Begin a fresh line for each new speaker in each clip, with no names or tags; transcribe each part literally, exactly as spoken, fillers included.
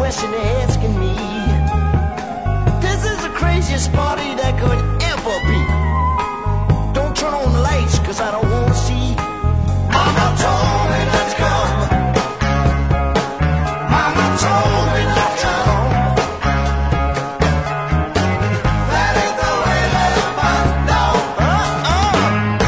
question they're asking me. This is the craziest party that could ever be. Don't turn on the lights, cause I don't wanna see. Mama told me let's go. Mama told me let's go. That ain't the way to have fun, no. Uh-uh.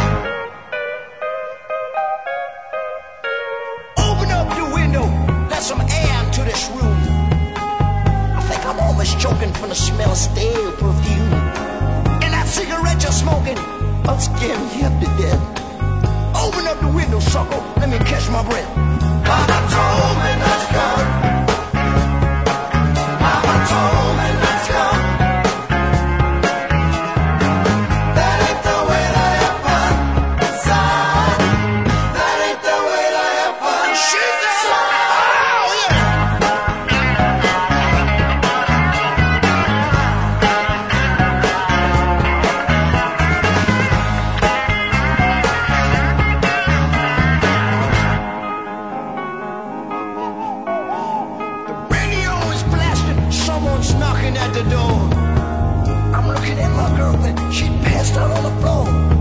Open up the window, let some air into this room. I think I'm almost choking from the smell of stale perfume. And that cigarette you're smoking, I'll scare me half to death. Open up the window, sucker, let me catch my breath. Mama told me let's go. Mama told me let's go. That ain't the way to have fun, son. That ain't the way to have fun. She said, oh yeah. Someone's knocking at the door. I'm looking at my girl, but she passed out on the floor.